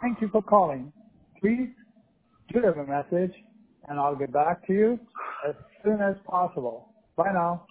Thank you for calling. Please do leave a message, and I'll get back to you as soon as possible. Bye now.